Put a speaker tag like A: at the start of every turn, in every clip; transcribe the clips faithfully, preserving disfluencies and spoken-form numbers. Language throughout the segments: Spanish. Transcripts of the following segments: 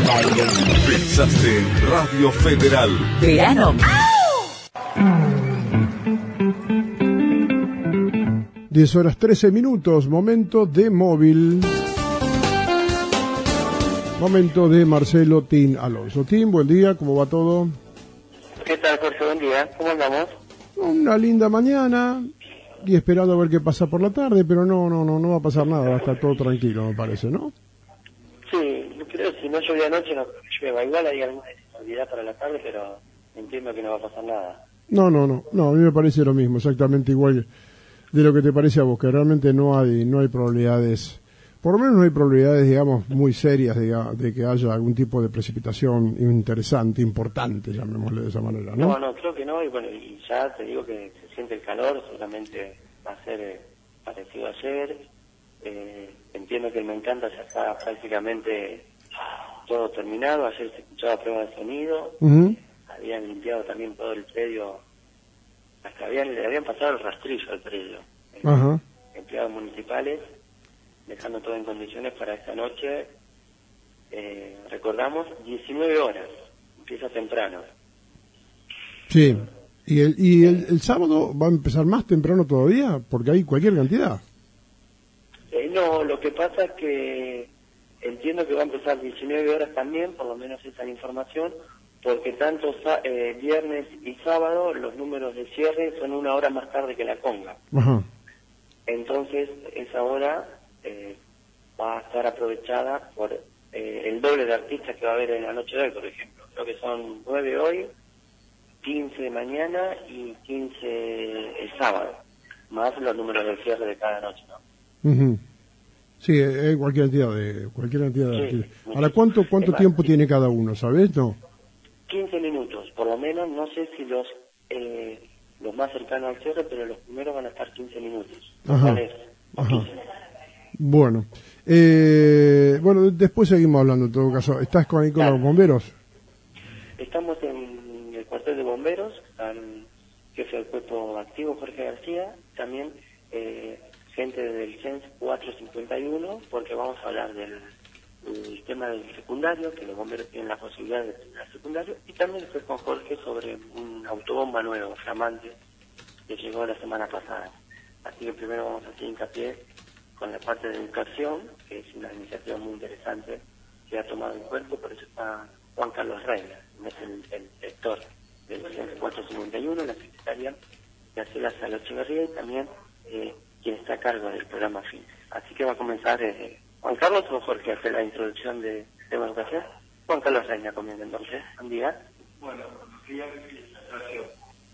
A: aire.
B: Pensaste en Radio Federal.
A: Verano.
C: diez horas trece minutos, momento de móvil. Momento de Marcelo Tin Alonso. Tin, buen día, ¿cómo va todo?
D: ¿Qué tal, Jorge? Buen día, ¿cómo andamos?
C: Una linda mañana y esperando a ver qué pasa por la tarde, pero no, no, no, no va a pasar nada, va a estar todo tranquilo, me parece, ¿no?
D: Sí, creo que si no llovía anoche, no llueva. Igual hay alguna disponibilidad para la tarde, pero entiendo que no va a pasar nada.
C: No, no, no, no, a mí me parece lo mismo, exactamente igual de lo que te parece a vos, que realmente no hay, no hay probabilidades, por lo menos no hay probabilidades, digamos, muy serias de, de que haya algún tipo de precipitación interesante, importante, llamémosle de esa manera, ¿no?
D: No, no, creo que no, y bueno, y ya te digo que se siente el calor, seguramente va a ser eh, parecido a ayer. Eh, entiendo que el Me Encanta ya está prácticamente todo terminado. Ayer se escuchaba prueba de sonido.
C: Uh-huh.
D: Habían limpiado también todo el predio, hasta habían, le habían pasado el rastrillo al predio. Eh,
C: uh-huh.
D: Empleados municipales, dejando todo en condiciones para esta noche. Eh, recordamos, diecinueve horas, empieza temprano.
C: Sí, ¿y, el, y el, el sábado va a empezar más temprano todavía? Porque hay cualquier cantidad.
D: Eh, no, lo que pasa es que entiendo que va a empezar diecinueve horas también, por lo menos esa es la información, porque tanto eh, viernes y sábado los números de cierre son una hora más tarde que la conga.
C: Ajá.
D: Entonces, esa hora eh, va a estar aprovechada por eh, el doble de artistas que va a haber en la noche de hoy, por ejemplo. Creo que son nueve hoy, quince de mañana y quince el sábado, más los números de cierre de cada noche, ¿no?
C: Uh-huh. Sí, hay cualquier cantidad de cualquier cantidad de
D: Sí,
C: artistas.
D: muchísimo.
C: Ahora, ¿cuánto cuánto
D: Es
C: tiempo
D: más,
C: tiene cada uno, sabes? No.
D: quince minutos, por lo menos, no sé si los eh, los más cercanos al cierre, pero los primeros van a estar quince minutos.
C: Ajá.
D: ¿Cuál es?
C: Ajá. Bueno, eh, bueno, después seguimos hablando en todo caso. ¿Estás con, ahí con
D: Claro.
C: los bomberos?
D: Estamos en el cuartel de bomberos, al jefe del cuerpo activo, Jorge García, también eh, gente del C E N S cuatrocientos cincuenta y uno, porque vamos a hablar del el tema del secundario, que los bomberos tienen la posibilidad de tener secundario, y también estoy con Jorge sobre un autobomba nuevo, flamante, que llegó la semana pasada. Así que primero vamos a hacer hincapié con la parte de educación, que es una iniciativa muy interesante que ha tomado el cuerpo, por eso está Juan Carlos Reina, es el, el director del C E N S cuatrocientos cincuenta y uno, la secretaria Graciela Salocheverría, y también eh, quien está a cargo del programa F I N. Así que va a comenzar eh, Juan Carlos o Jorge a hacer la introducción de tema de educación. Juan Carlos Reina comienza entonces. Buen día.
E: Bueno, quería gracias.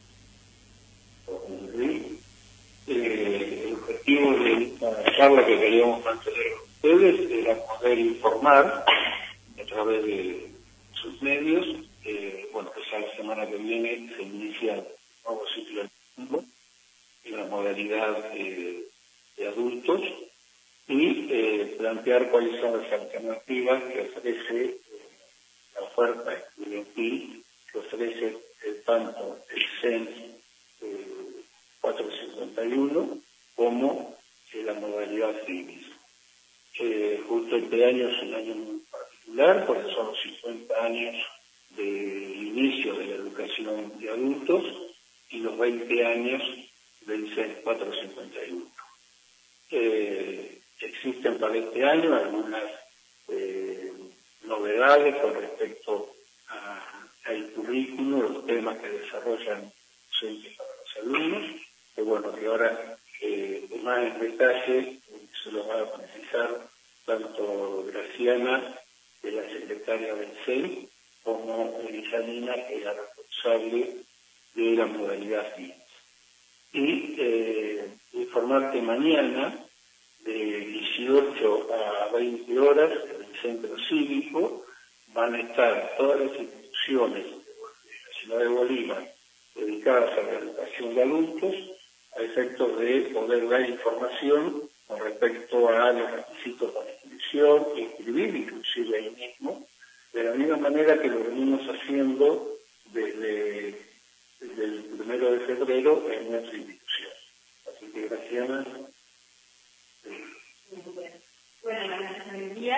E: Eh, el objetivo de esta charla que queríamos mantener con ustedes era poder informar a través de sus medios. Eh, bueno, pues ya la semana que viene se inicia el nuevo ciclo en la modalidad eh, de adultos y eh, plantear cuáles son las alternativas que ofrece eh, la oferta estudiantil que ofrece eh, tanto el C E N S eh, cuatrocientos cincuenta y uno como eh, la modalidad F I M I S. Eh, justo este año es un año muy particular porque son los cincuenta años del inicio de la educación de adultos y los veinte años del C E N S cuatrocientos cincuenta y uno. Eh, existen para este año algunas eh, novedades con respecto a, al currículo, los temas que desarrollan docentes para los alumnos, que bueno, que ahora eh, más en detalle eh, se los va a precisar tanto Graciana, que es la secretaria del C E N S, como Janina, que es la responsable de la modalidad F I M I S. Y eh, informarte mañana de dieciocho a veinte horas en el centro cívico van a estar todas las instituciones de la ciudad de Bolívar dedicadas a la educación de adultos a efectos de poder dar información con respecto a los requisitos para inscripción, inscribir inclusive ahí mismo, de la misma manera que lo venimos haciendo desde, desde el primero de febrero en nuestra institución. Así que gracias.
F: Bueno, buenos días.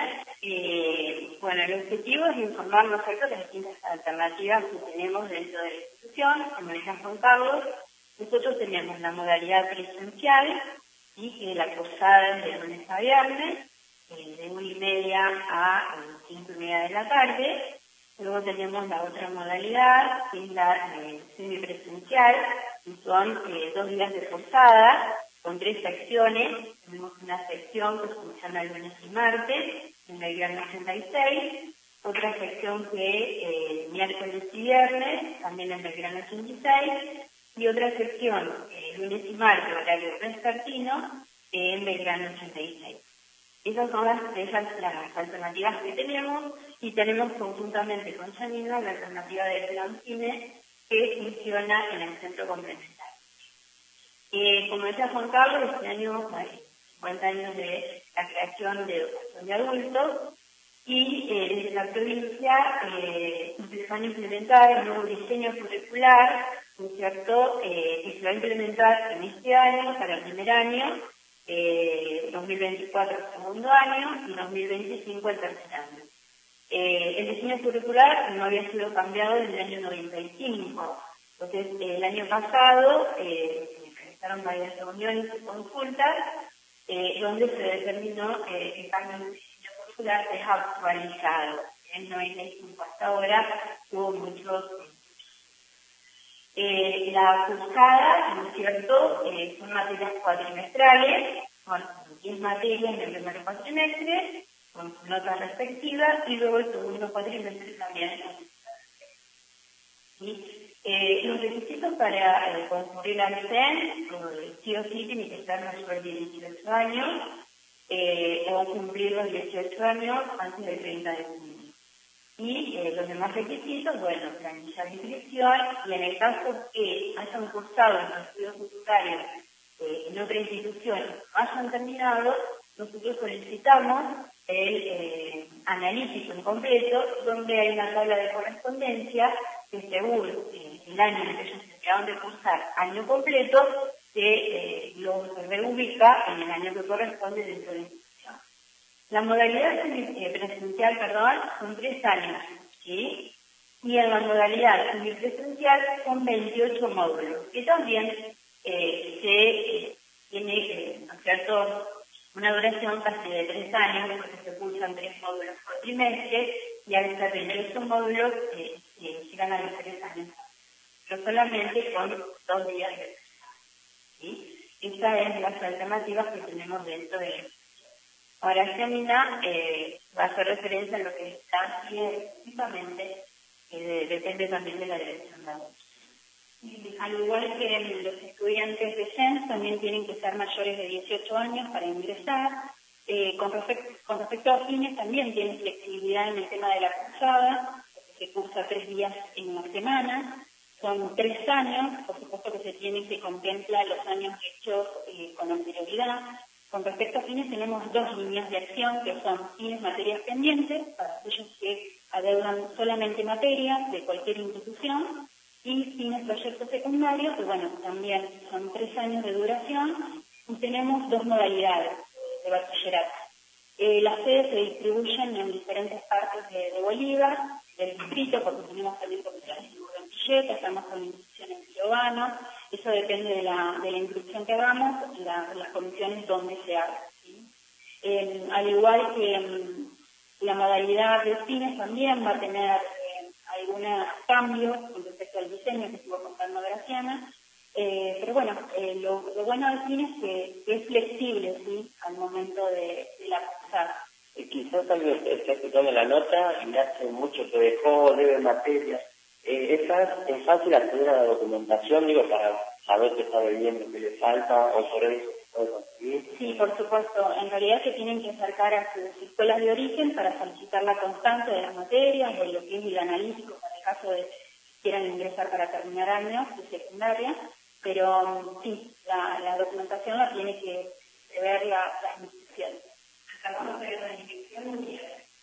A: Eh, bueno, el objetivo es informar nosotros las distintas alternativas que tenemos dentro de la institución. En el San Juan Carlos, nosotros tenemos la modalidad presencial y eh, la cursada de lunes a viernes, eh, de una y media a cinco y media de la tarde. Luego tenemos la otra modalidad, que es la eh, semipresencial, y son eh, dos días de cursada, con tres secciones. Tenemos una sección que funciona lunes y martes, en el viernes ochenta y seis, otra sección que eh, miércoles y viernes, también en el viernes ochenta y seis, y otra sección eh, lunes y martes, horario vespertino, eh, en Belgrano ochenta y seis. Esas son las, esas, las alternativas que tenemos, y tenemos conjuntamente con Janina la alternativa del Plan Cine, que funciona en el centro complementario. Eh, como decía Juan Carlos, este año hay cincuenta años de la creación de educación de adultos, y eh, desde la provincia eh, se van a implementar el nuevo diseño curricular, ¿no es cierto?, eh, que se va a implementar en este año, para el primer año, eh, dos mil veinticuatro el segundo año y dos mil veinticinco el tercer año. Eh, el diseño curricular no había sido cambiado desde el año noventa y cinco, entonces eh, el año pasado eh, se realizaron varias reuniones y consultas eh, donde se determinó eh, que el cambio de diseño curricular es actualizado. En el noventa y cinco hasta ahora hubo muchos. Eh, la cursada, ¿no es cierto?, eh, son materias cuatrimestrales, son diez materias en el primer cuatrimestre, con notas respectivas, y luego el segundo cuatrimestre también. ¿Sí? Eh, los requisitos para eh, concurrir al C E N, eh, sí o sí tiene que estar mayor de dieciocho años, eh, o cumplir los dieciocho años antes del treinta de junio. Y eh, los demás requisitos, bueno, planilla de inscripción, y en el caso que hayan cursado los estudios secundarios eh, en otra institución, hayan terminado, nosotros solicitamos el eh, analítico en completo, donde hay una tabla de correspondencia que según eh, el año en que ellos se quedaron de cursar año completo, se eh, los reubica en el año que corresponde dentro de la institución. La modalidad eh, presencial, perdón, son tres años, ¿sí? Y en la modalidad semipresencial son veintiocho módulos, que también eh, se eh, tiene, eh, ¿no es cierto?, una duración casi de tres años, porque se cursan tres módulos por trimestre, y al ser veintiocho módulos eh, eh, llegan a los tres años, pero solamente con dos días de examen, ¿sí? Esa es las alternativas que tenemos dentro de. Ahora Janina eh, va a hacer referencia a lo que está y efectivamente eh, depende también de la dirección de adultos. Al igual que los estudiantes de C E N S también tienen que ser mayores de dieciocho años para ingresar. Eh, con, respecto, con respecto a fines también tienen flexibilidad en el tema de la cursada, que se cursa tres días en una semana. Son tres años, por supuesto que se tienen que contemplar los años hechos eh, con anterioridad. Con respecto a fines tenemos dos líneas de acción, que son fines materias pendientes, para aquellos que adeudan solamente materias de cualquier institución, y fines proyectos secundarios, que bueno, también son tres años de duración, y tenemos dos modalidades de bachillerato. Eh, las sedes se distribuyen en diferentes partes de, de Bolívar, del distrito, porque tenemos también comisiones en Urdanquilleta, estamos con instituciones en Giovanna. Eso depende de la, de la inscripción que hagamos, la, las comisiones donde se haga, ¿sí? Eh, al igual que eh, la modalidad de fines también va a tener eh, algunos cambios con respecto al diseño que estuvo contando Graciana, eh, pero bueno, eh, lo, lo bueno del cine es que, que es flexible, ¿sí?, al momento de, de la cursada.
D: Eh, quizás alguien está escuchando la nota y hace mucho que dejó, debe materias. Eh, ¿es, ¿Es fácil acceder a la documentación, digo, para saber qué está debiendo, qué le falta, o por eso se puede conseguir?
A: Sí, por supuesto. En realidad se tienen que acercar a sus escuelas de origen para solicitar la constancia de las materias, o lo que es el analítico, para el caso de que quieran ingresar para terminar años de secundaria, pero sí, la, la documentación la tiene que ver la, las instituciones. ¿Acabamos de ver la inscripción?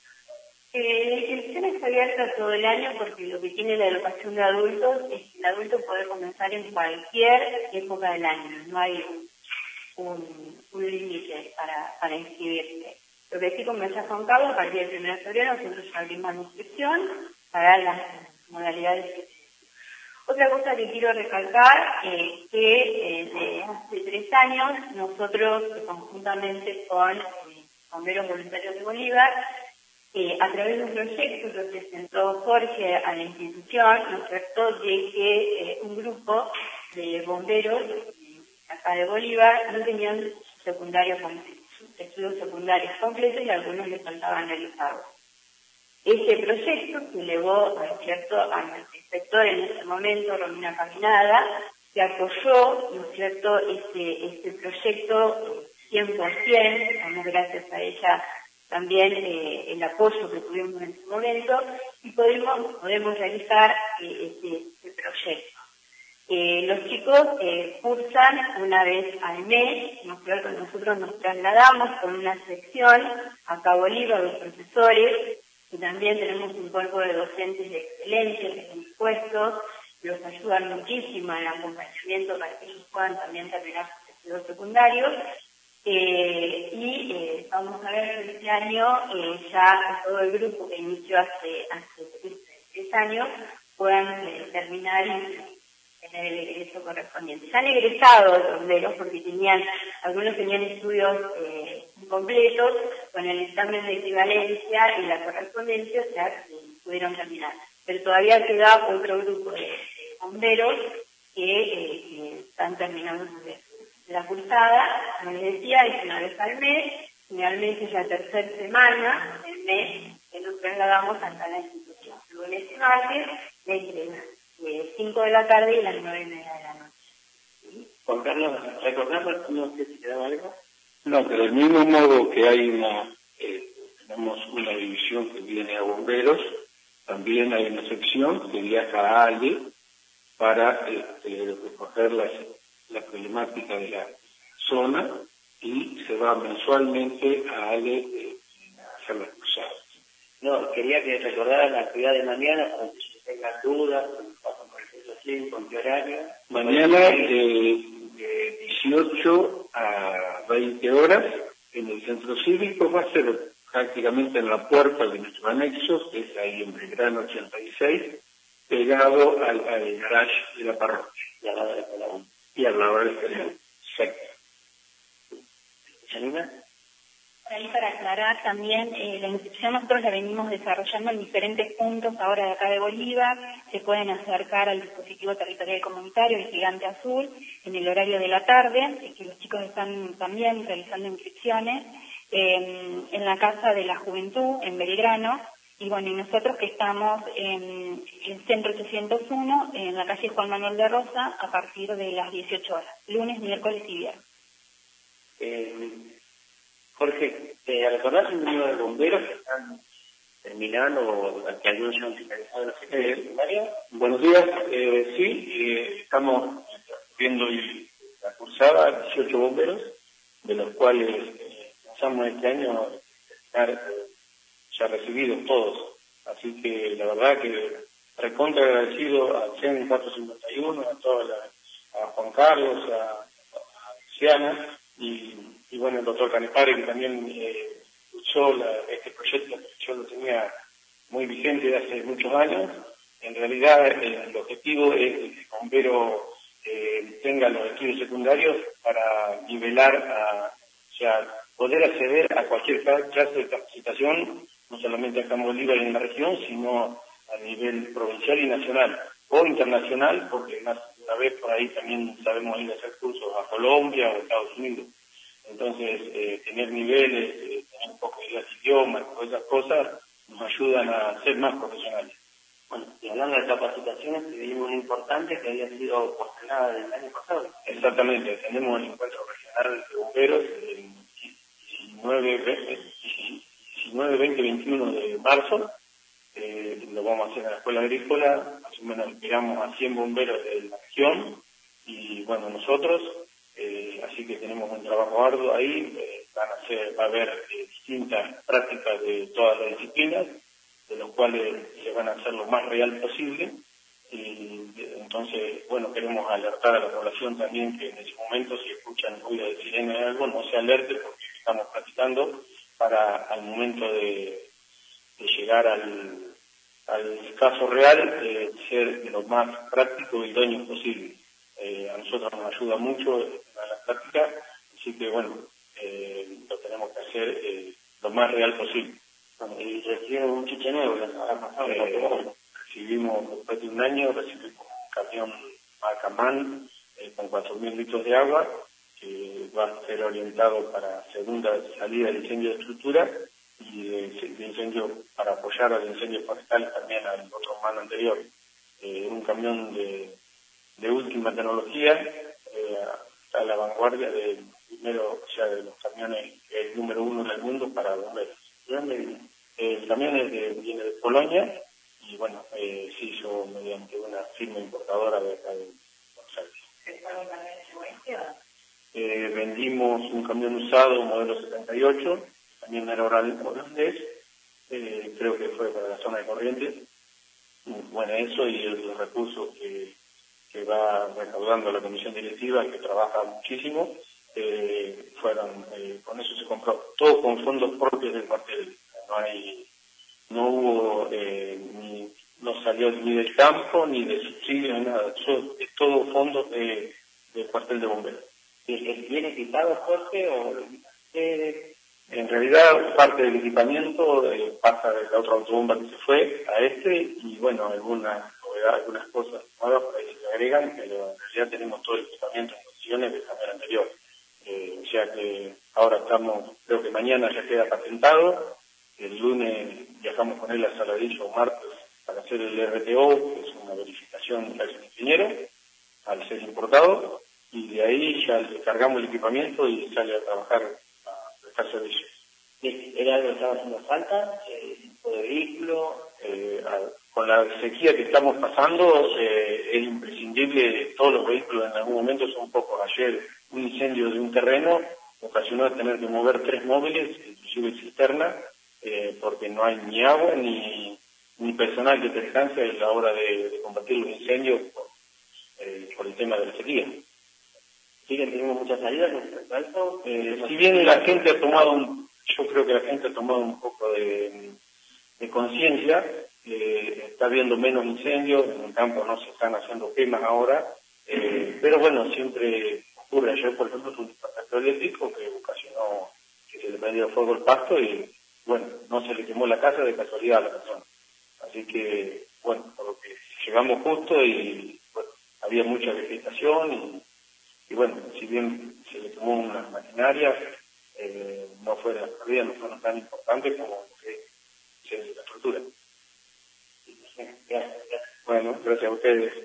A: Eh, la inscripción está abierta todo el año, porque lo que tiene la educación de adultos es que el adulto puede comenzar en cualquier época del año, no hay un, un límite para, para inscribirse. Lo que sí, como decía Juan Carlos, a partir del primero de febrero nosotros abrimos la inscripción para las modalidades que Otra cosa que quiero recalcar es que eh, de hace tres años nosotros, conjuntamente con eh, Bomberos Voluntarios de Bolívar, eh, a través de un proyecto que presentó Jorge a la institución, ¿no es cierto?, de que eh, un grupo de bomberos eh, acá de Bolívar no tenían sus secundarios completos, sus estudios secundarios completos y algunos les faltaban realizarlos. Este proyecto se elevó, ¿no es cierto?, al inspector en ese momento, Romina Caminada, que apoyó, ¿no es cierto?, este, este proyecto cien por ciento, damos gracias a ella también eh, el apoyo que tuvimos en ese momento, y podemos, podemos realizar eh, este, este proyecto. Eh, los chicos eh, cursan una vez al mes, ¿no es cierto?, nosotros nos trasladamos con una sección acá a Bolívar, los profesores, y también tenemos un cuerpo de docentes excelentes, dispuestos, los ayudan muchísimo en el acompañamiento para que ellos puedan también terminar sus estudios secundarios. Eh, y eh, vamos a ver este año eh, ya todo el grupo que inició hace, hace tres, tres años puedan eh, terminar y tener el egreso correspondiente. Ya han egresado los bomberos porque tenían, algunos tenían estudios eh, incompletos, con el examen de equivalencia y la correspondencia, o sea, eh, pudieron terminar. Pero todavía queda otro grupo de, de bomberos que, eh, que están terminando de, de la cursada. Como les decía, es una vez al mes, generalmente es la tercera semana del mes que nos trasladamos hasta la institución. Lunes y martes, de entrega. cinco de la tarde y las nueve y media de la noche. ¿Sí?
D: Juan Carlos, ¿recordamos no sé si quedaba algo?
E: No, pero del mismo modo que hay una, eh, tenemos una división que viene a bomberos, también hay una sección que viaja a Ale para este, recoger las, las problemáticas de la zona y se va mensualmente a Ale eh, a hacer las cruzadas.
D: No, quería que recordaran la actividad de mañana para que si tengan dudas, por ejemplo, así, con qué horario.
E: Mañana de, de dieciocho a veinte horas en el centro cívico, va a ser prácticamente en la puerta de nuestro anexo, que es ahí en Belgrano ochenta y seis, pegado al, al garage de la parroquia.
D: Y al lado de la escuela.
E: Y al lado de la escuela. Exacto.
D: ¿Janina?
A: Ahí para aclarar también, eh, la inscripción nosotros la venimos desarrollando en diferentes puntos ahora de acá de Bolívar. Se pueden acercar al dispositivo territorial comunitario, el Gigante Azul, en el horario de la tarde, es que los chicos están también realizando inscripciones, eh, en la Casa de la Juventud, en Belgrano, y bueno, y nosotros que estamos en el Centro ochocientos uno, en la calle Juan Manuel de Rosa, a partir de las dieciocho horas, lunes, miércoles y viernes.
D: Eh, Jorge, ¿te recordás el número de bomberos que están terminando o que algunos han finalizado la secundaria primaria?
E: Buenos días, eh, sí, eh, estamos viendo el, la cursada, dieciocho bomberos, de los cuales eh, pensamos este año estar ya recibidos todos. Así que la verdad que recontra agradecido al C E N cuatrocientos cincuenta y uno, a toda la, a Juan Carlos, a, a Luciana y, y bueno, el doctor Canepare, que también eh, usó la, este proyecto que yo lo tenía muy vigente de hace muchos años. En realidad eh, el objetivo es que el bombero eh, tenga los estudios secundarios para nivelar, a, o sea, poder acceder a cualquier clase de capacitación, no solamente acá en Bolívar y en la región, sino a nivel provincial y nacional, o internacional, porque más una vez por ahí también sabemos ir a hacer cursos a Colombia o a Estados Unidos. Entonces, eh, tener niveles, eh, tener un poco de idiomas, todas esas cosas, nos ayudan a ser más profesionales.
D: Bueno, y hablando de capacitaciones, tuvimos una importante que había sido postergada del año pasado.
E: Exactamente, tenemos el encuentro regional de bomberos el diecinueve, veinte, veintiuno de marzo. Eh, lo vamos a hacer en la escuela agrícola, más o menos esperamos a cien bomberos de la región y bueno, nosotros, eh, así que tenemos un trabajo arduo ahí, eh, van a ser, va a haber eh, distintas prácticas de todas las disciplinas, de los cuales se van a hacer lo más real posible. Y entonces, bueno, queremos alertar a la población también que en ese momento, si escuchan ruido de sirena o algo, no se alerte porque estamos practicando para al momento de, de llegar al, al caso real, eh, ser lo más práctico y idóneo posible. Eh, a nosotros nos ayuda mucho en la práctica, así que bueno, eh, lo tenemos que hacer eh, lo más real posible.
D: Bueno, y recibieron un chiche nuevo la semana pasada.
E: Eh, recibimos, después de un año, recibimos un camión marca MAN eh, con cuatro mil litros de agua, que va a ser orientado para segunda salida de incendio de estructura y de, de incendio para apoyar al incendio forestal también al otro MAN anterior. Eh, un camión de, de última tecnología, eh, a la vanguardia del primero, o sea, de los camiones, el número uno del mundo para bomberos.
D: ¿De dónde viene?
E: El camión es de, viene de Polonia y bueno, eh, se hizo mediante una firma importadora de acá de Buenos Aires.
A: ¿Se fue un camión de seguridad?
E: Eh, vendimos un camión usado, modelo setenta y ocho, también era holandés, eh, creo que fue para la zona de Corrientes. Bueno, eso y el recurso que, que va recaudando la comisión directiva, que trabaja muchísimo, eh, fueron, eh, con eso se compró, todo con fondos propios del cuartel. No hay, no hubo, eh, ni, no salió ni del campo, ni de subsidio, ni nada. Eso es todo fondos de, del cuartel de bomberos.
D: ¿Es bien equipado, Jorge, o eh,
E: En realidad, parte del equipamiento eh, pasa de la otra autobomba que se fue a este, y bueno, algunas novedades, algunas cosas nuevas por ahí se agregan, pero en realidad tenemos todo el equipamiento en condiciones del camión anterior. Eh, o sea que ahora estamos, creo que mañana ya queda patentado, el lunes viajamos con él a Saladillo o martes para hacer el R T O, que es una verificación del ingeniero, al ser importado, y de ahí ya le cargamos el equipamiento y sale a trabajar a prestar servicios.
D: ¿Era algo que estaba haciendo falta? ¿El tipo de vehículo?
E: Eh, a, con la sequía que estamos pasando, eh, es imprescindible, todos los vehículos en algún momento son pocos. Ayer un incendio de un terreno ocasionó tener que mover tres móviles, inclusive cisterna, eh, porque no hay ni agua ni, ni personal que te alcance a la hora de, de combatir los incendios por, eh, por el tema de la sequía.
D: ¿Siguen teniendo muchas salidas respecto a eso?
E: Eh, si bien la gente ha tomado, un, yo creo que la gente ha tomado un poco de, de conciencia, eh, está habiendo menos incendios, en el campo no se están haciendo quemas ahora, eh, pero bueno, siempre ocurre. Ayer, por ejemplo, tuve un impacto eléctrico que ocasionó que se le prendió fuego el pasto y, bueno, no se le quemó la casa de casualidad a la persona. Así que, bueno, por lo que llegamos justo y, bueno, había mucha vegetación y Y bueno, si bien se le tomó unas maquinarias, eh, no fue las pérdidas no fueron tan importantes como que se la estructura. Bueno, gracias a ustedes.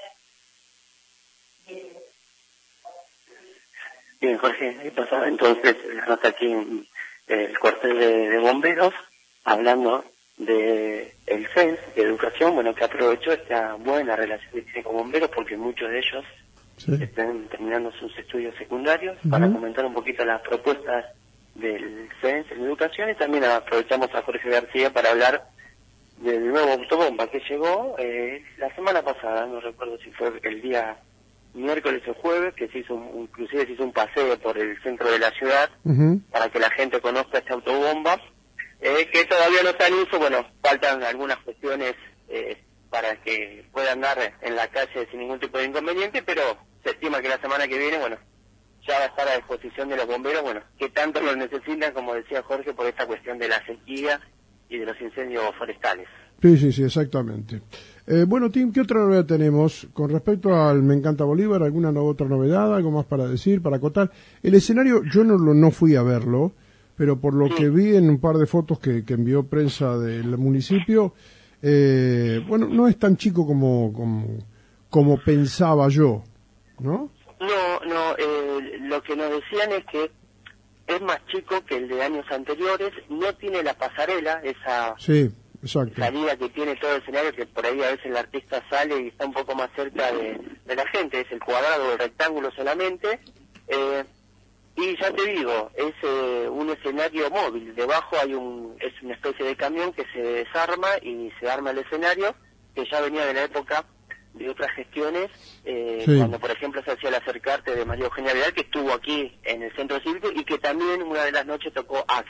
D: Bien, Jorge, ahí pasaba entonces, estamos aquí en el cuartel de, de bomberos, hablando de el C E N S, de educación, bueno, que aprovechó esta buena relación que tiene con bomberos, porque muchos de ellos sí. están terminando sus estudios secundarios, uh-huh. para comentar un poquito las propuestas del C E N S en educación, y también aprovechamos a Jorge García para hablar del nuevo autobomba que llegó eh, la semana pasada, no recuerdo si fue el día miércoles o jueves, que se hizo, un, inclusive se hizo un paseo por el centro de la ciudad, uh-huh. para que la gente conozca esta autobomba, eh, que todavía no está en uso. Bueno, faltan algunas cuestiones eh, para que pueda andar en la calle sin ningún tipo de inconveniente, pero se estima que la semana que viene, bueno, ya va a estar a disposición de los bomberos, bueno, que tanto lo necesitan, como decía Jorge, por esta cuestión de la sequía y de los incendios forestales.
C: Sí, sí, sí, exactamente. Eh, bueno, Tim, ¿qué otra novedad tenemos? Con respecto al Me Encanta Bolívar, ¿alguna no, otra novedad? ¿Algo más para decir, para acotar? El escenario, yo no lo no fui a verlo, pero por lo sí. que vi en un par de fotos que, que envió prensa del municipio, eh, bueno, no es tan chico como, como, como pensaba yo, ¿no?
D: No, no, eh, lo que nos decían es que es más chico que el de años anteriores, no tiene la pasarela, esa...
C: Sí. Exacto.
D: salida que tiene todo el escenario, que por ahí a veces el artista sale y está un poco más cerca de, de la gente, es el cuadrado o el rectángulo solamente, eh, y ya te digo, es eh, un escenario móvil, debajo hay un es una especie de camión que se desarma y se arma el escenario, que ya venía de la época de otras gestiones, eh, sí. cuando por ejemplo se hacía el Acercarte de María Eugenia Vidal, que estuvo aquí en el Centro Cívico, y que también una de las noches tocó Axel.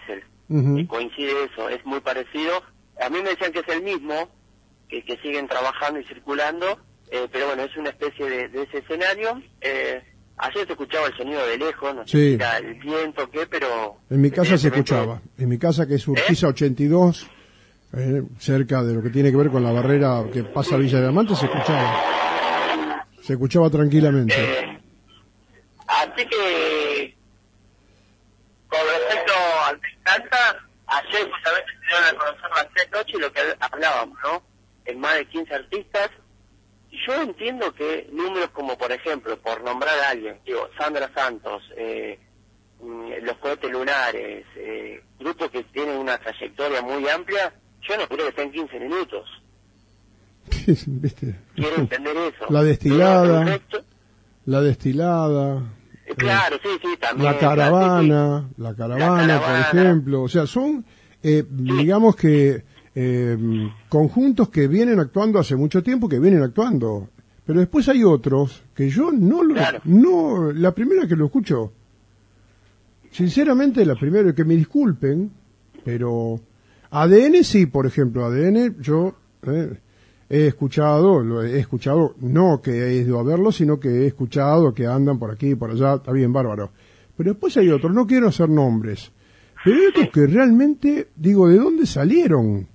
F: Uh-huh. Y coincide eso, es muy parecido. A mí me decían que es el mismo, que, que siguen trabajando y circulando, eh, pero bueno, es una especie de, de ese escenario. Eh, ayer se escuchaba el sonido de lejos, no sé
C: sí.
F: si era el viento o qué, pero...
C: En mi casa se escuchaba, en mi casa que es Urquiza ¿Eh? ochenta y dos, eh, cerca de lo que tiene que ver con la barrera que pasa a Villa de Diamante, se escuchaba. Se escuchaba tranquilamente.
F: Eh, así que, con respecto al Me Encanta, ayer justamente se dieron a conocer las tres noches lo que hablábamos, ¿no? En más de quince artistas. Yo entiendo que números como, por ejemplo, por nombrar a alguien, digo, Sandra Santos, eh, Los Cohetes Lunares, eh, grupos que tienen una trayectoria muy amplia, yo no creo que estén quince minutos.
C: ¿Viste?
F: Quiero entender eso.
C: La destilada, resto, la destilada.
F: Eh, claro, eh, sí, sí, también.
C: La caravana, sí, sí. La, caravana la caravana, por ejemplo. O sea, son, eh, sí. digamos que, eh, conjuntos que vienen actuando hace mucho tiempo, que vienen actuando. Pero después hay otros que yo no lo, claro. no, la primera que lo escucho, sinceramente la primera, que me disculpen, pero A D N sí, por ejemplo, A D N yo, eh, he escuchado, lo he escuchado, no que he ido a verlo, sino que he escuchado que andan por aquí y por allá, está bien, bárbaro. Pero después hay otros, no quiero hacer nombres, pero hay otros que realmente, digo, ¿de dónde salieron?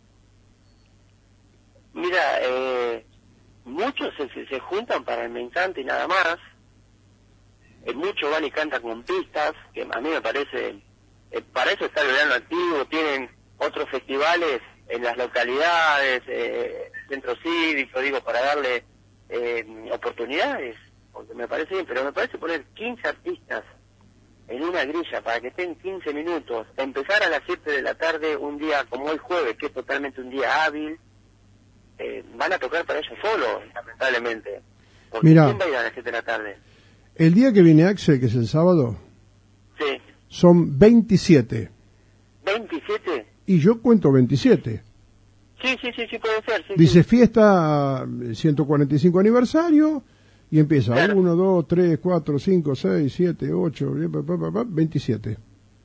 F: Mira, eh, muchos se, se, se juntan para el Me Encanta y nada más. Eh, muchos van y cantan con pistas, que a mí me parece, eh, para eso está el verano activo, tienen otros festivales en las localidades, eh, centro cívico, digo, para darle eh, oportunidades, porque me parece bien, pero me parece poner quince artistas en una grilla para que estén quince minutos, empezar a las siete de la tarde un día como el jueves, que es totalmente un día hábil, eh, van a tocar para ellos solos, lamentablemente. Porque
C: Mirá,
F: ¿quién va a ir a las siete de la tarde?
C: El día que viene Axel, que es el sábado,
F: sí.
C: son veintisiete.
F: ¿veintisiete?
C: Y yo cuento veintisiete.
F: Sí, sí, sí, sí, puede ser. Sí,
C: Dice
F: sí.
C: Fiesta ciento cuarenta y cinco aniversario, y empieza
F: claro.
C: uno, dos, tres, cuatro, cinco, seis, siete, ocho, veintisiete.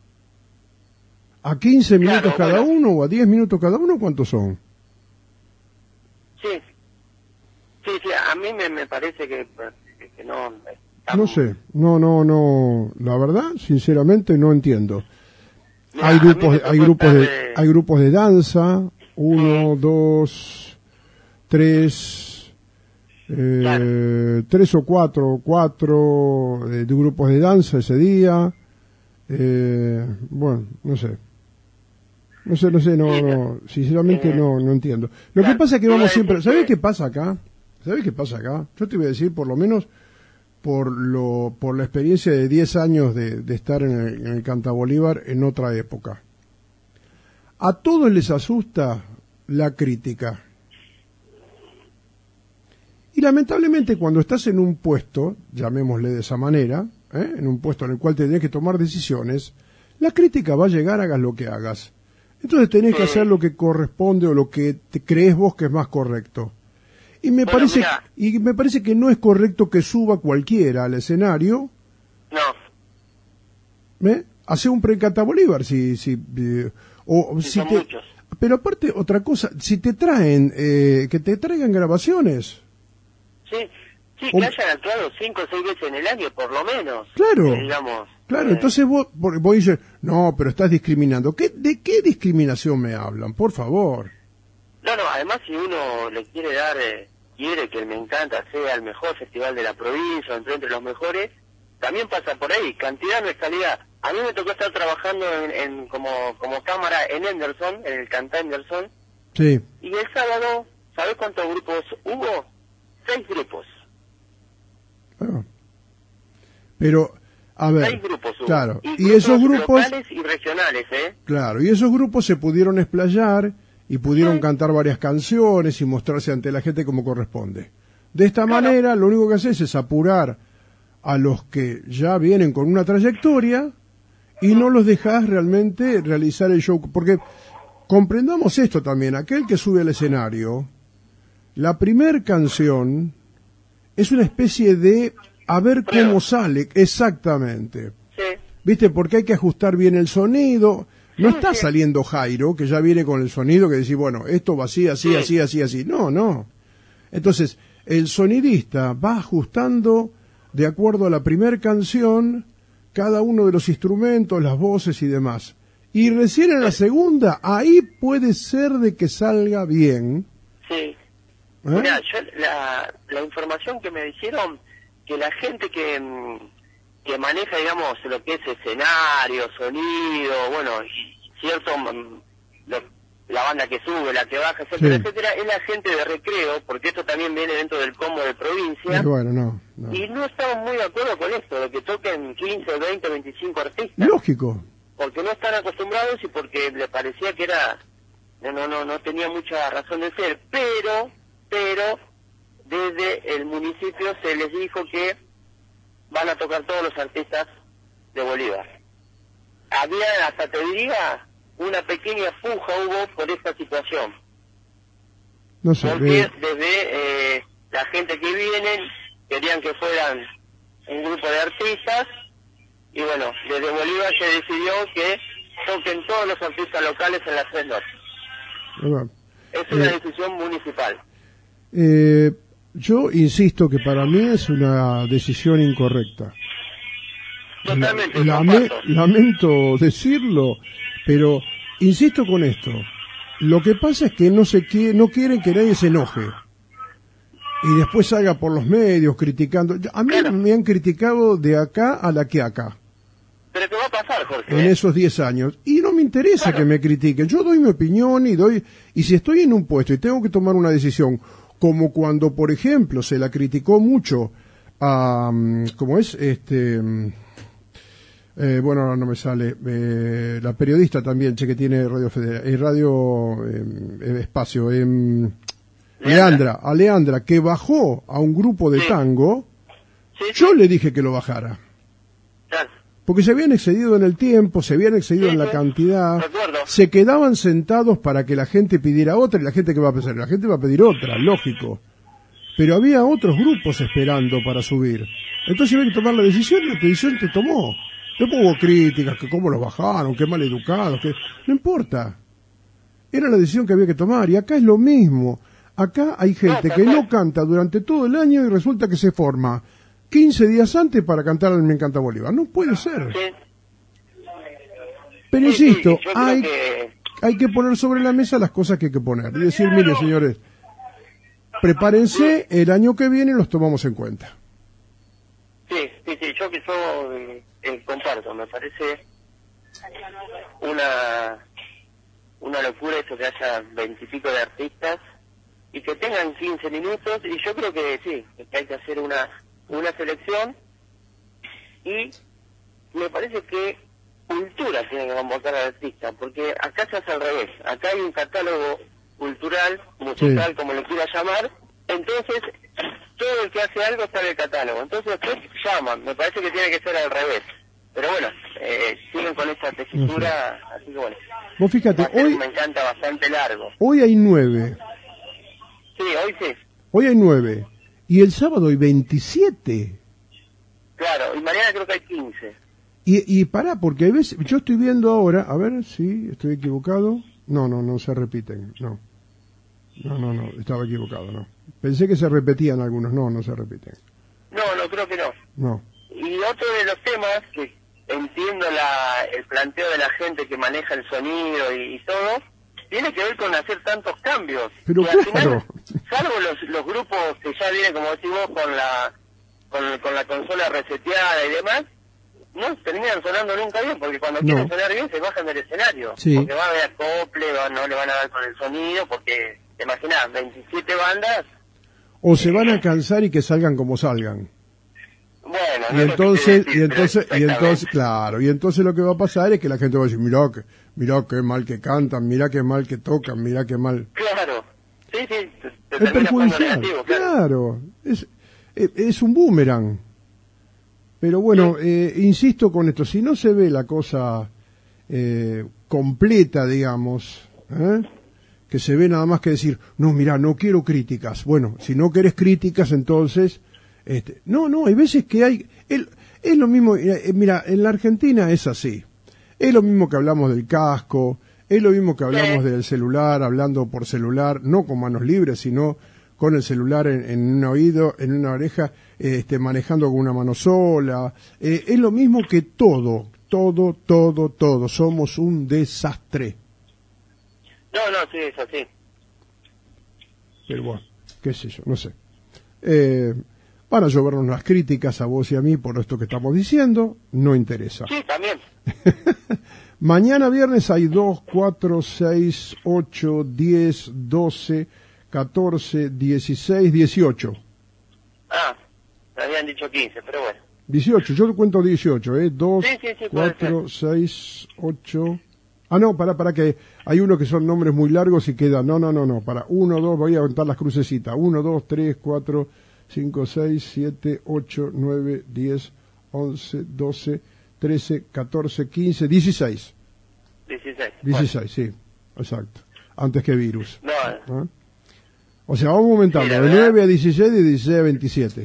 C: ¿A quince minutos
F: claro,
C: cada
F: bueno.
C: uno o a diez minutos cada uno cuántos son?
F: Sí, sí, sí, a mí me, me parece que, que, que no...
C: No sé, no, no, no, la verdad, sinceramente no entiendo.
F: Mira,
C: hay grupos, hay grupos de,
F: de...
C: hay grupos de danza, uno, sí. dos, tres, eh, claro. tres o cuatro, cuatro eh, de grupos de danza ese día, eh, bueno, no sé. No sé, no sé, no, no sinceramente eh, no, no entiendo. Lo claro, que pasa es que vamos siempre, ¿sabés qué pasa acá? ¿Sabés qué pasa acá? Yo te voy a decir, por lo menos, por lo por la experiencia de diez años de, de estar en el, en el Canta Bolívar en otra época. A todos les asusta la crítica. Y lamentablemente cuando estás en un puesto, llamémosle de esa manera, ¿eh? en un puesto en el cual te tenés que tomar decisiones, la crítica va a llegar hagas lo que hagas. Entonces tenés que hacer lo que corresponde o lo que te crees vos que es más correcto. Y me bueno, parece mira. y me parece que no es correcto que suba cualquiera al escenario.
F: No.
C: ¿Eh? Hace un pre-Canta Bolívar, si si eh, o
F: sí,
C: si te muchos. Pero aparte otra cosa, si te traen eh, que te traigan grabaciones.
F: Sí, sí, que o, hayan actuado cinco o seis veces en el año por lo menos.
C: Claro.
F: Eh, digamos.
C: Claro,
F: eh.
C: entonces vos vos dices, "No, pero estás discriminando." ¿Qué de qué discriminación me hablan? Por favor.
F: No, no, además si uno le quiere dar, eh, quiere que el Me Encanta sea el mejor festival de la provincia, entre, entre los mejores, también pasa por ahí, cantidad no es calidad. A mí me tocó estar trabajando en, en como, como cámara en Henderson, en el Canta Henderson,
C: sí.
F: Y el sábado, ¿sabés cuántos grupos hubo? Seis grupos.
C: Ah. Pero, a ver,
F: Seis grupos hubo.
C: Claro,
F: y,
C: y
F: grupos
C: esos grupos...
F: locales y regionales, ¿eh?
C: Claro, y esos grupos se pudieron explayar y pudieron sí. cantar varias canciones y mostrarse ante la gente como corresponde. De esta claro. manera, lo único que haces es apurar a los que ya vienen con una trayectoria y no los dejás realmente realizar el show. Porque comprendamos esto también, aquel que sube al escenario, la primer canción es una especie de a ver cómo sale, exactamente.
F: Sí.
C: ¿Viste? Porque hay que ajustar bien el sonido. No
F: Sí,
C: está
F: sí.
C: saliendo Jairo, que ya viene con el sonido que dice, bueno, esto va así, así,
F: Sí.
C: así, así, así. No, no. Entonces, el sonidista va ajustando de acuerdo a la primer canción cada uno de los instrumentos, las voces y demás. Y recién en la segunda, ahí puede ser de que salga bien.
F: Sí.
C: ¿eh?
F: Mira, yo la, la información que me dijeron, que la gente que, mm, que maneja, digamos, lo que es escenario, sonido, bueno, y cierto, mm, lo- la banda que sube, la que baja, etcétera,
C: Sí.
F: etcétera, es la gente de recreo, porque esto también viene dentro del combo de provincia.
C: Y bueno, no, no.
F: Y no estamos muy de acuerdo con esto, de que toquen quince, veinte, veinticinco artistas.
C: Lógico.
F: Porque no están acostumbrados y porque le parecía que era, no, no, no, no tenía mucha razón de ser, pero, pero, desde el municipio se les dijo que van a tocar todos los artistas de Bolívar. Había, hasta te diría, una pequeña puja hubo por esta situación.
C: No sé.
F: Porque
C: eh,
F: desde eh, la gente que vienen querían que fueran un grupo de artistas y bueno, desde Bolívar se decidió que toquen todos los artistas locales en las tres noches.
C: bueno.
F: Es una
C: Eh,
F: decisión municipal.
C: Eh, yo insisto que para mí es una decisión incorrecta.
F: Totalmente,
C: La- lame-
F: comparto.
C: lamento decirlo, pero insisto con esto. Lo que pasa es que no se quiere, no quieren que nadie se enoje y después salga por los medios criticando. A mí
F: Claro.
C: me han criticado de acá a la que acá
F: Pero ¿qué va a pasar, Jorge?
C: en esos diez años y no me interesa
F: Claro.
C: que me critiquen. Yo doy mi opinión y doy y si estoy en un puesto y tengo que tomar una decisión, como cuando por ejemplo se la criticó mucho a mm, ¿cómo es? Este mm, eh, bueno, no me sale eh, la periodista también, che, que tiene Radio Federal, eh, Radio eh, eh, Espacio, eh, Leandra, a Leandra que bajó a un grupo de
F: Sí.
C: tango.
F: Sí, sí,
C: Yo le dije que lo bajara.
F: claro.
C: Porque se habían excedido en el tiempo, se habían excedido
F: Sí,
C: en la
F: sí,
C: cantidad,
F: recuerdo.
C: se quedaban sentados para que la gente pidiera otra, y la gente que va a pedir, la gente va a pedir otra, lógico. Pero había otros grupos esperando para subir. Entonces había que tomar la decisión y la decisión te tomó. Después hubo críticas, que cómo los bajaron, qué mal educados, que... No importa. Era la decisión que había que tomar, y acá es lo mismo. Acá hay gente
F: No,
C: que
F: tal
C: no
F: cual.
C: canta durante todo el año y resulta que se forma quince días antes para cantar el Me Encanta Bolívar. No puede ser.
F: Sí,
C: Pero
F: sí, sí,
C: insisto,
F: yo creo
C: hay,
F: que...
C: hay que poner sobre la mesa las cosas que hay que poner. Y decir, mire señores, prepárense, el año que viene los tomamos en cuenta.
F: Sí, sí, sí, yo que yo eh, eh, comparto, me parece una una locura eso que haya veintipico de artistas y que tengan quince minutos y yo creo que sí, que hay que hacer una una selección y me parece que cultura tiene que convocar al artista, porque acá se hace al revés, acá hay un catálogo cultural, musical,
C: Sí.
F: como le quiera llamar, entonces todo el que hace algo está en el catálogo, entonces después llaman, me parece que tiene que ser al revés, pero bueno, eh, siguen con esta tesitura, así que bueno,
C: Vos fíjate,
F: va a ser,
C: hoy,
F: me encanta, bastante largo.
C: hoy hay nueve,
F: Sí, hoy sí,
C: hoy hay nueve, y el sábado hay veintisiete.
F: claro, y mañana creo que hay quince.
C: Y, y pará, porque a veces, yo estoy viendo ahora, a ver si estoy equivocado. No, no, no se repiten, no. No, no, no, estaba equivocado, no. Pensé que se repetían algunos, no, no se repiten.
F: No, no, creo que no.
C: No.
F: Y otro de los temas que entiendo la, el planteo de la gente que maneja el sonido y, y todo, tiene que ver con hacer tantos cambios.
C: Pero
F: y al
C: claro.
F: final, salvo los, los grupos que ya vienen, como decís vos, con la, con, con la consola reseteada y demás, no terminan sonando nunca bien, porque cuando
C: No.
F: quieren sonar bien se bajan del escenario.
C: Sí.
F: Porque va a haber acople, va- no le van a dar con el sonido, porque, te imaginas, veintisiete bandas,
C: O se van a cansar y que salgan como salgan.
F: bueno,
C: Y
F: no lo
C: entonces,
F: quise
C: y
F: decir, pero
C: entonces, y entonces,
F: exactamente.
C: claro, y entonces lo que va a pasar es que la gente va a decir, mirá que, mirá qué mal que cantan, mirá qué mal que tocan, mirá qué mal.
F: Claro, sí, sí, te, te
C: Es
F: termina jugando
C: perjudicial,
F: negativo, claro.
C: claro, es, es, es un boomerang. Pero bueno, eh, insisto con esto, si no se ve la cosa eh, completa, digamos, ¿eh? que se ve nada más que decir, no, mira, no quiero críticas. Bueno, si no querés críticas, entonces, este, no, no, hay veces que hay, el, es lo mismo, eh, mira, en la Argentina es así. Es lo mismo que hablamos del casco, es lo mismo que hablamos
F: Sí.
C: del celular, hablando por celular, no con manos libres, sino con el celular en, en un oído, en una oreja, este, manejando con una mano sola. Eh, es lo mismo que todo, todo, todo, todo. Somos un desastre.
F: No, no, sí, es así.
C: Pero bueno, qué sé yo, no sé. Eh, van a llovernos las críticas a vos y a mí por esto que estamos diciendo, no interesa.
F: Sí, también.
C: Mañana viernes hay dos, cuatro, seis, ocho, diez, doce, catorce, dieciséis, dieciocho.
F: Ah, me habían dicho quince, pero bueno.
C: dieciocho, yo cuento dieciocho, ¿eh? dos,
F: Sí, sí, sí, puede
C: cuatro, seis, ocho... Ah, no, para, para que hay unos que son nombres muy largos y queda, no, no, no, no, para uno, dos, voy a contar las crucecitas, uno, dos, tres, cuatro, cinco, seis, siete, ocho, nueve, diez, once, doce, trece, catorce, quince, dieciséis.
F: dieciséis.
C: dieciséis, sí, exacto, antes que virus.
F: No,
C: ¿Ah? O sea, vamos aumentando,
F: Sí, la
C: de
F: verdad.
C: nueve a dieciséis, de dieciséis a veintisiete.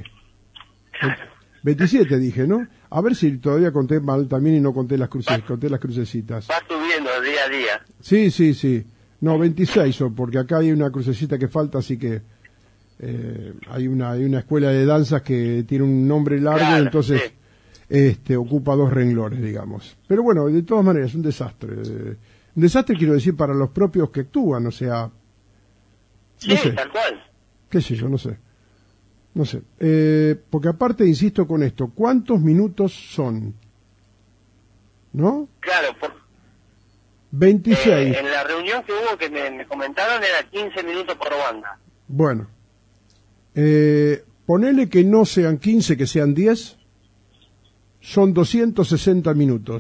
C: veintisiete dije, ¿no? A ver si todavía conté mal también y no conté las cruces, conté las crucecitas.
F: va subiendo día a día.
C: Sí, sí, sí. No, veintiséis son, porque acá hay una crucecita que falta, así que eh, hay una hay una escuela de danzas que tiene un nombre largo,
F: Claro,
C: entonces
F: sí.
C: este ocupa dos renglones, digamos. Pero bueno, de todas maneras, es un desastre. Eh, un desastre quiero decir para los propios que actúan, o sea,
F: Sí,
C: no sé,
F: tal cual.
C: qué sé yo, no sé. No sé, eh, porque aparte, insisto con esto, ¿cuántos minutos son? ¿No?
F: Claro, por,
C: veintiséis.
F: eh, en la reunión que hubo que me, me comentaron era quince minutos por banda.
C: Bueno, eh, ponele que no sean quince, que sean diez, son doscientos sesenta minutos.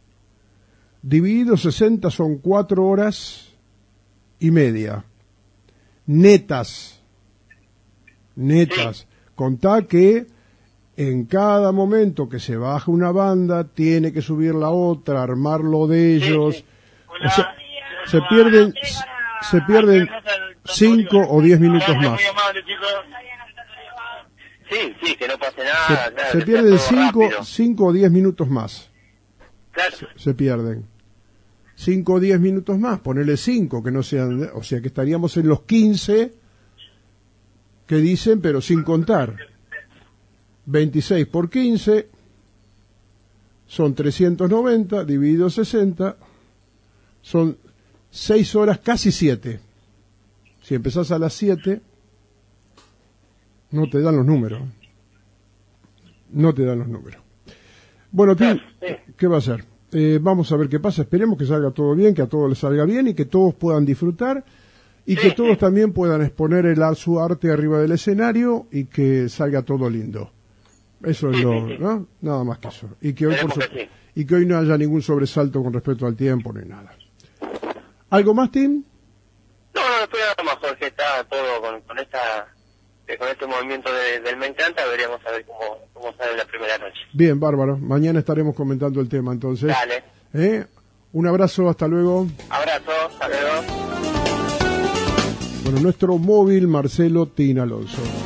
C: Dividido sesenta son cuatro horas y media. Netas. Netas.
F: Sí.
C: Contá que en cada momento que se baja una banda, tiene que subir la otra, armarlo de ellos.
F: sí.
C: O sea, se pierden, se pierden cinco o diez minutos más.
F: Sí, sí, que no pase
C: Se,
F: nada. claro,
C: se
F: que sea
C: pierden
F: todo
C: cinco,
F: rápido.
C: cinco o diez minutos más.
F: Claro,
C: Se pierden. cinco o diez minutos más, ponerle cinco, que no sean, o sea que estaríamos en los quince que dicen, pero sin contar. veintiséis por quince son trescientos noventa, dividido sesenta, son seis horas, casi siete. Si empezás a las siete, no te dan los números. No te dan los números. Bueno, Tim, ¿qué va a hacer? Eh, vamos a ver qué pasa, esperemos que salga todo bien, que a todos les salga bien y que todos puedan disfrutar y que todos también puedan exponer el, su arte arriba del escenario y que salga todo lindo. Eso es lo, ¿no? Nada más que eso. Y que hoy, por su-
F: Esperemos que sí.
C: y que hoy no haya ningún sobresalto con respecto al tiempo ni nada. ¿Algo más, Tim?
F: No, no, después nada más, Jorge, está todo con, con esta eh, con este movimiento de- del Me Encanta, deberíamos saber cómo, cómo sale la primera noche.
C: Bien, bárbaro. Mañana estaremos comentando el tema, entonces.
F: Dale,
C: ¿Eh? Un abrazo, hasta luego.
F: abrazo, hasta luego.
C: Bueno, nuestro móvil, Marcelo Tin Alonso.